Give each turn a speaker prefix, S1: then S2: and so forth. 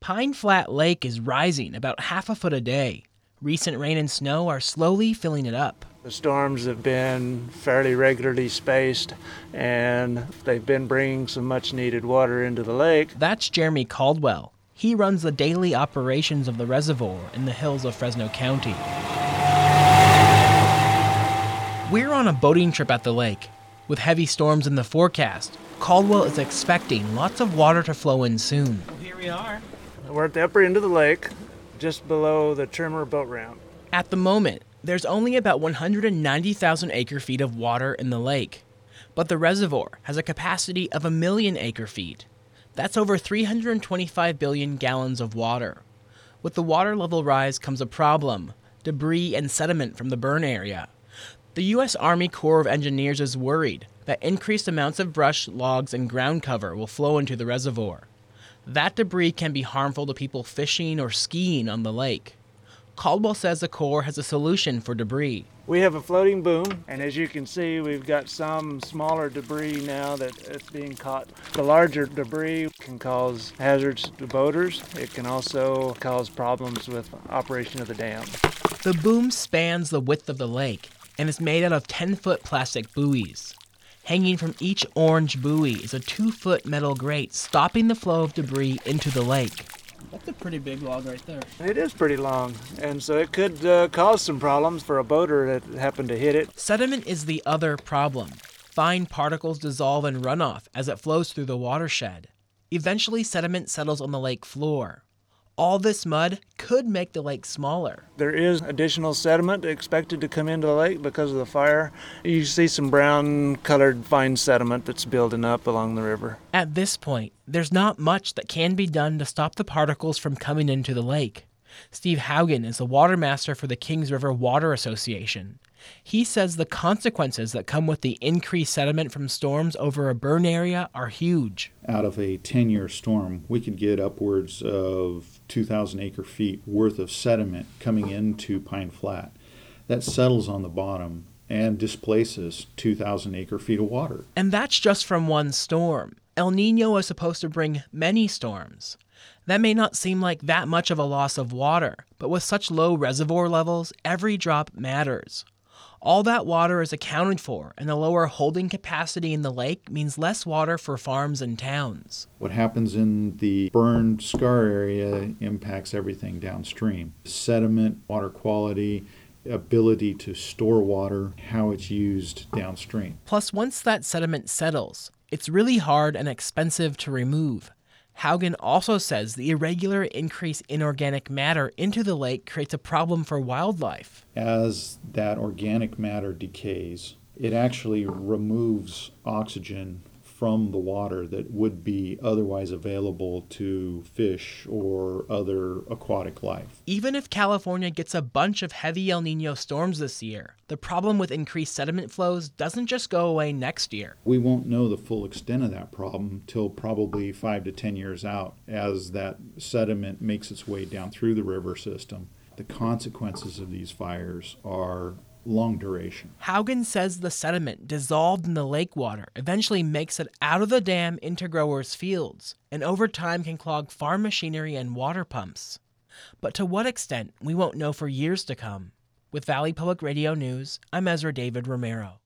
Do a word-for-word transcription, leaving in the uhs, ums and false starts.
S1: Pine Flat Lake is rising about half a foot a day. Recent rain and snow are slowly filling it up.
S2: The storms have been fairly regularly spaced, and they've been bringing some much-needed water into the lake.
S1: That's Jeremy Caldwell. He runs the daily operations of the reservoir in the hills of Fresno County. We're on a boating trip at the lake. With heavy storms in the forecast, Caldwell is expecting lots of water to flow in soon.
S2: Well, here we are. We're at the upper end of the lake, just below the Trimmer boat ramp.
S1: At the moment, there's only about one hundred ninety thousand acre-feet of water in the lake, but the reservoir has a capacity of a million acre-feet. That's over three hundred twenty-five billion gallons of water. With the water level rise comes a problem: debris and sediment from the burn area. The U S Army Corps of Engineers is worried that increased amounts of brush, logs, and ground cover will flow into the reservoir. That debris can be harmful to people fishing or skiing on the lake. Caldwell says the Corps has a solution for debris.
S2: We have a floating boom, and as you can see, we've got some smaller debris now that it's being caught. The larger debris can cause hazards to boaters. It can also cause problems with operation of the dam.
S1: The boom spans the width of the lake and is made out of ten-foot plastic buoys. Hanging from each orange buoy is a two-foot metal grate stopping the flow of debris into the lake. That's a pretty big log right there.
S2: It is pretty long, and so it could uh, cause some problems for a boater that happened to hit it.
S1: Sediment is the other problem. Fine particles dissolve in runoff as it flows through the watershed. Eventually, sediment settles on the lake floor. All this mud could make the lake smaller.
S2: There is additional sediment expected to come into the lake because of the fire. You see some brown-colored fine sediment that's building up along the river.
S1: At this point, there's not much that can be done to stop the particles from coming into the lake. Steve Haugen is the water master for the Kings River Water Association. He says the consequences that come with the increased sediment from storms over a burn area are huge.
S3: Out of a ten-year storm, we could get upwards of two thousand acre feet worth of sediment coming into Pine Flat. That settles on the bottom and displaces two thousand acre feet of water.
S1: And that's just from one storm. El Nino is supposed to bring many storms. That may not seem like that much of a loss of water, but with such low reservoir levels, every drop matters. All that water is accounted for, and the lower holding capacity in the lake means less water for farms and towns.
S3: What happens in the burned scar area impacts everything downstream. Sediment, water quality, ability to store water, how it's used downstream.
S1: Plus, once that sediment settles, it's really hard and expensive to remove. Haugen also says the irregular increase in organic matter into the lake creates a problem for wildlife.
S3: As that organic matter decays, it actually removes oxygen from the water that would be otherwise available to fish or other aquatic life.
S1: Even if California gets a bunch of heavy El Nino storms this year, the problem with increased sediment flows doesn't just go away next year.
S3: We won't know the full extent of that problem till probably five to ten years out as that sediment makes its way down through the river system. The consequences of these fires are long duration.
S1: Haugen says the sediment dissolved in the lake water eventually makes it out of the dam into growers' fields, and over time can clog farm machinery and water pumps. But to what extent, we won't know for years to come. With Valley Public Radio News, I'm Ezra David Romero.